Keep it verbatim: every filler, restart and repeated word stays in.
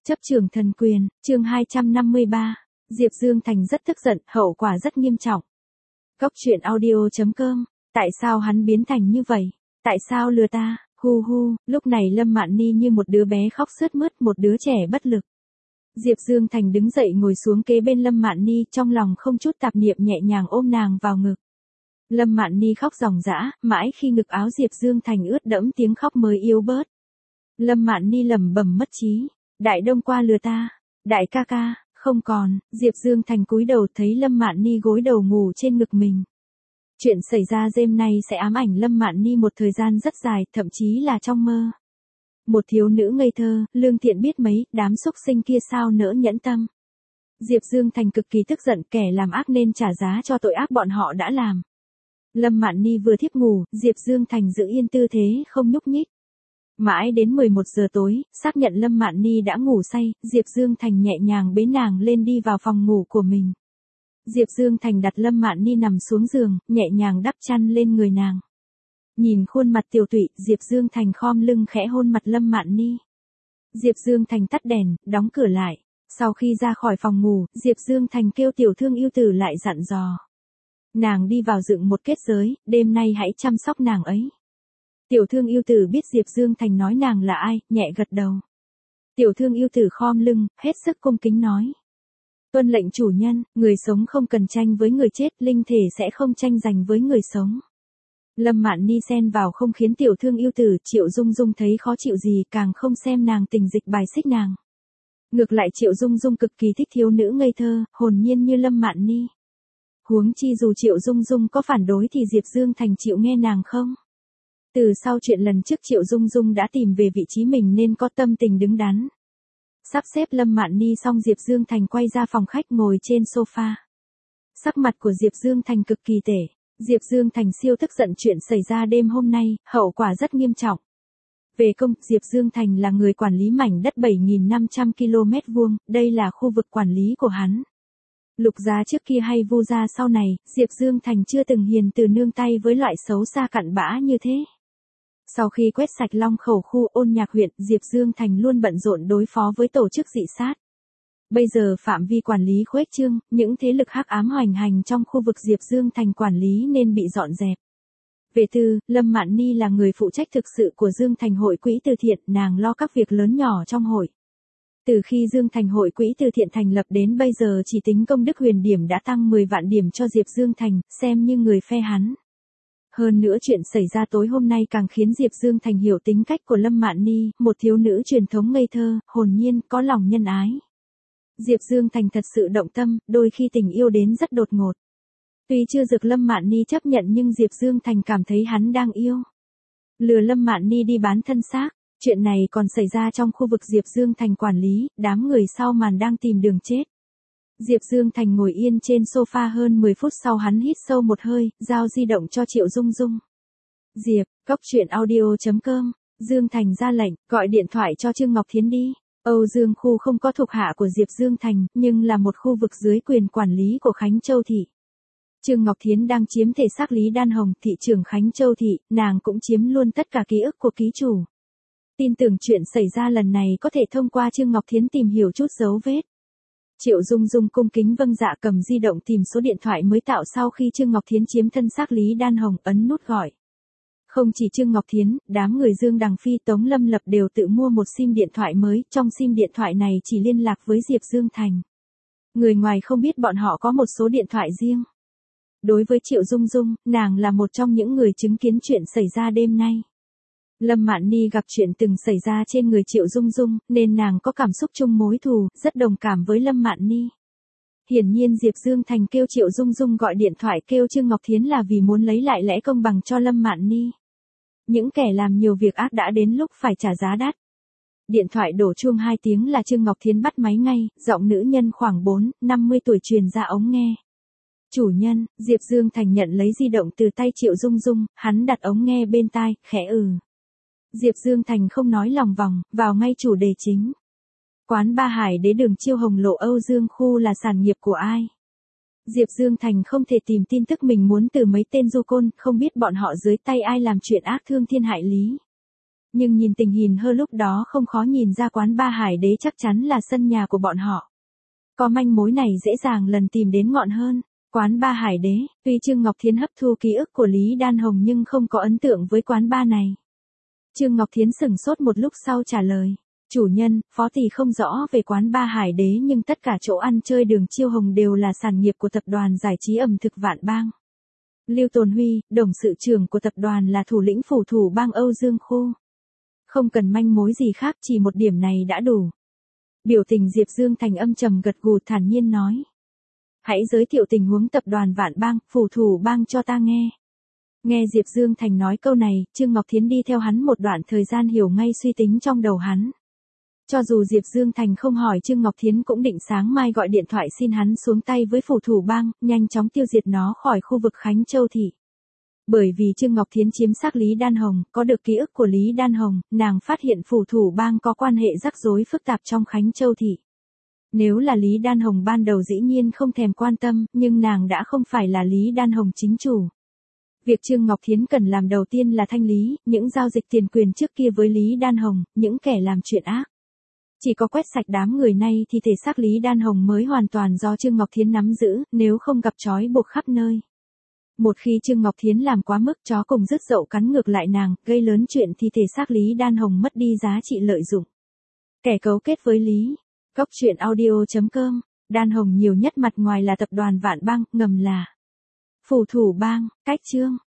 Chấp trường thần quyền, chương hai trăm năm mươi ba. Diệp Dương Thành rất tức giận, hậu quả rất nghiêm trọng. Cốc truyện audio chấm com. Tại sao hắn biến thành như vậy? Tại sao lừa ta? Hu hu, lúc này Lâm Mạn Ni như một đứa bé khóc sướt mướt, một đứa trẻ bất lực. Diệp Dương Thành đứng dậy ngồi xuống kế bên Lâm Mạn Ni, trong lòng không chút tạp niệm nhẹ nhàng ôm nàng vào ngực. Lâm Mạn Ni khóc ròng rã, mãi khi ngực áo Diệp Dương Thành ướt đẫm tiếng khóc mới yếu bớt. Lâm Mạn Ni lẩm bẩm mất trí. Đại Đông qua lừa ta, đại ca ca, không còn. Diệp Dương Thành cúi đầu thấy Lâm Mạn Ni gối đầu ngủ trên ngực mình. Chuyện xảy ra đêm nay sẽ ám ảnh Lâm Mạn Ni một thời gian rất dài, thậm chí là trong mơ. Một thiếu nữ ngây thơ, lương thiện biết mấy, đám xúc sinh kia sao nỡ nhẫn tâm. Diệp Dương Thành cực kỳ tức giận, kẻ làm ác nên trả giá cho tội ác bọn họ đã làm. Lâm Mạn Ni vừa thiếp ngủ, Diệp Dương Thành giữ yên tư thế không nhúc nhích. Mãi đến mười một giờ tối, xác nhận Lâm Mạn Ni đã ngủ say, Diệp Dương Thành nhẹ nhàng bế nàng lên đi vào phòng ngủ của mình. Diệp Dương Thành đặt Lâm Mạn Ni nằm xuống giường, nhẹ nhàng đắp chăn lên người nàng. Nhìn khuôn mặt tiều tụy, Diệp Dương Thành khom lưng khẽ hôn mặt Lâm Mạn Ni. Diệp Dương Thành tắt đèn, đóng cửa lại. Sau khi ra khỏi phòng ngủ, Diệp Dương Thành kêu Tiểu Thương Yêu Tử lại dặn dò. Nàng đi vào dựng một kết giới, đêm nay hãy chăm sóc nàng ấy. Tiểu Thương Yêu Tử biết Diệp Dương Thành nói nàng là ai, nhẹ gật đầu. Tiểu Thương Yêu Tử khom lưng, hết sức cung kính nói. Tuân lệnh chủ nhân, người sống không cần tranh với người chết, linh thể sẽ không tranh giành với người sống. Lâm Mạn Ni xen vào không khiến Tiểu Thương Yêu Tử, Triệu Dung Dung thấy khó chịu gì, càng không xem nàng tình dịch bài xích nàng. Ngược lại Triệu Dung Dung cực kỳ thích thiếu nữ ngây thơ, hồn nhiên như Lâm Mạn Ni. Huống chi dù Triệu Dung Dung có phản đối thì Diệp Dương Thành chịu nghe nàng không? Từ sau chuyện lần trước Triệu Dung Dung đã tìm về vị trí mình nên có tâm tình đứng đắn. Sắp xếp Lâm Mạn Ni xong Diệp Dương Thành quay ra phòng khách ngồi trên sofa. Sắc mặt của Diệp Dương Thành cực kỳ tệ. Diệp Dương Thành siêu tức giận chuyện xảy ra đêm hôm nay, hậu quả rất nghiêm trọng. Về công, Diệp Dương Thành là người quản lý mảnh đất bảy nghìn năm trăm ki lô mét vuông, đây là khu vực quản lý của hắn. Lục Gia trước kia hay Vu Gia sau này, Diệp Dương Thành chưa từng hiền từ nương tay với loại xấu xa cặn bã như thế. Sau khi quét sạch Long Khẩu khu Ôn Nhạc huyện, Diệp Dương Thành luôn bận rộn đối phó với tổ chức dị sát. Bây giờ phạm vi quản lý khuếch trương, những thế lực hắc ám hoành hành trong khu vực Diệp Dương Thành quản lý nên bị dọn dẹp. Về tư, Lâm Mạn Ni là người phụ trách thực sự của Dương Thành hội quỹ từ thiện, nàng lo các việc lớn nhỏ trong hội. Từ khi Dương Thành hội quỹ từ thiện thành lập đến bây giờ chỉ tính công đức huyền điểm đã tăng mười vạn điểm cho Diệp Dương Thành, xem như người phe hắn. Hơn nữa chuyện xảy ra tối hôm nay càng khiến Diệp Dương Thành hiểu tính cách của Lâm Mạn Ni, một thiếu nữ truyền thống ngây thơ, hồn nhiên, có lòng nhân ái. Diệp Dương Thành thật sự động tâm, đôi khi tình yêu đến rất đột ngột. Tuy chưa được Lâm Mạn Ni chấp nhận nhưng Diệp Dương Thành cảm thấy hắn đang yêu. Lừa Lâm Mạn Ni đi bán thân xác, chuyện này còn xảy ra trong khu vực Diệp Dương Thành quản lý, đám người sau màn đang tìm đường chết. Diệp Dương Thành ngồi yên trên sofa hơn mười phút sau hắn hít sâu một hơi, giao di động cho Triệu Dung Dung. Diệp, cốc truyện audio chấm com, Dương Thành ra lệnh, gọi điện thoại cho Trương Ngọc Thiến đi. Âu Dương khu không có thuộc hạ của Diệp Dương Thành, nhưng là một khu vực dưới quyền quản lý của Khánh Châu Thị. Trương Ngọc Thiến đang chiếm thể xác Lý Đan Hồng, thị trưởng Khánh Châu Thị, nàng cũng chiếm luôn tất cả ký ức của ký chủ. Tin tưởng chuyện xảy ra lần này có thể thông qua Trương Ngọc Thiến tìm hiểu chút dấu vết. Triệu Dung Dung cung kính vâng dạ cầm di động tìm số điện thoại mới tạo sau khi Trương Ngọc Thiến chiếm thân xác Lý Đan Hồng, ấn nút gọi. Không chỉ Trương Ngọc Thiến, đám người Dương Đằng Phi Tống Lâm Lập đều tự mua một sim điện thoại mới, trong sim điện thoại này chỉ liên lạc với Diệp Dương Thành. Người ngoài không biết bọn họ có một số điện thoại riêng. Đối với Triệu Dung Dung, nàng là một trong những người chứng kiến chuyện xảy ra đêm nay. Lâm Mạn Ni gặp chuyện từng xảy ra trên người Triệu Dung Dung, nên nàng có cảm xúc chung mối thù, rất đồng cảm với Lâm Mạn Ni. Hiển nhiên Diệp Dương Thành kêu Triệu Dung Dung gọi điện thoại kêu Trương Ngọc Thiến là vì muốn lấy lại lẽ công bằng cho Lâm Mạn Ni. Những kẻ làm nhiều việc ác đã đến lúc phải trả giá đắt. Điện thoại đổ chuông hai tiếng là Trương Ngọc Thiến bắt máy ngay, giọng nữ nhân khoảng bốn, năm mươi tuổi truyền ra ống nghe. Chủ nhân, Diệp Dương Thành nhận lấy di động từ tay Triệu Dung Dung, hắn đặt ống nghe bên tai, khẽ ừ. Diệp Dương Thành không nói lòng vòng, vào ngay chủ đề chính. Quán Ba Hải Đế đường Chiêu Hồng Lộ Âu Dương khu là sản nghiệp của ai? Diệp Dương Thành không thể tìm tin tức mình muốn từ mấy tên du côn, không biết bọn họ dưới tay ai làm chuyện ác thương thiên hại lý. nhưng nhìn tình hình hơn lúc đó không khó nhìn ra quán ba Hải Đế chắc chắn là sân nhà của bọn họ. Có manh mối này dễ dàng lần tìm đến ngọn hơn. Quán ba Hải Đế, tuy Trương Ngọc Thiến hấp thu ký ức của Lý Đan Hồng nhưng không có ấn tượng với quán ba này. Trương Ngọc Thiến sửng sốt một lúc sau trả lời. Chủ nhân, phó tỷ không rõ về quán ba Hải Đế nhưng tất cả chỗ ăn chơi đường Chiêu Hồng đều là sản nghiệp của tập đoàn giải trí ẩm thực Vạn Bang. Lưu Tồn Huy,董sự trưởng của tập đoàn là thủ lĩnh phủ thủ bang Âu Dương Khu. Không cần manh mối gì khác, chỉ một điểm này đã đủ. Biểu tình Diệp Dương Thành âm trầm gật gù thản nhiên nói. Hãy giới thiệu tình huống tập đoàn Vạn Bang, phủ thủ bang cho ta nghe. Nghe Diệp Dương Thành nói câu này, Trương Ngọc Thiến đi theo hắn một đoạn thời gian hiểu ngay suy tính trong đầu hắn. Cho dù Diệp Dương Thành không hỏi Trương Ngọc Thiến cũng định sáng mai gọi điện thoại xin hắn xuống tay với phủ thủ bang, nhanh chóng tiêu diệt nó khỏi khu vực Khánh Châu thị. Bởi vì Trương Ngọc Thiến chiếm xác Lý Đan Hồng, có được ký ức của Lý Đan Hồng, nàng phát hiện phủ thủ bang có quan hệ rắc rối phức tạp trong Khánh Châu thị. Nếu là Lý Đan Hồng ban đầu dĩ nhiên không thèm quan tâm, nhưng nàng đã không phải là Lý Đan Hồng chính chủ. Việc Trương Ngọc Thiến cần làm đầu tiên là thanh lý những giao dịch tiền quyền trước kia với Lý Đan Hồng, những kẻ làm chuyện ác. Chỉ có quét sạch đám người này thì thể xác Lý Đan Hồng mới hoàn toàn do Trương Ngọc Thiến nắm giữ, nếu không gặp trói buộc khắp nơi. Một khi Trương Ngọc Thiến làm quá mức, chó cùng rứt dậu cắn ngược lại nàng, gây lớn chuyện thì thể xác Lý Đan Hồng mất đi giá trị lợi dụng. Kẻ cấu kết với Lý. Góc truyện audio chấm com. Đan Hồng nhiều nhất mặt ngoài là tập đoàn Vạn Bang, ngầm là phủ thủ bang. Cách chương.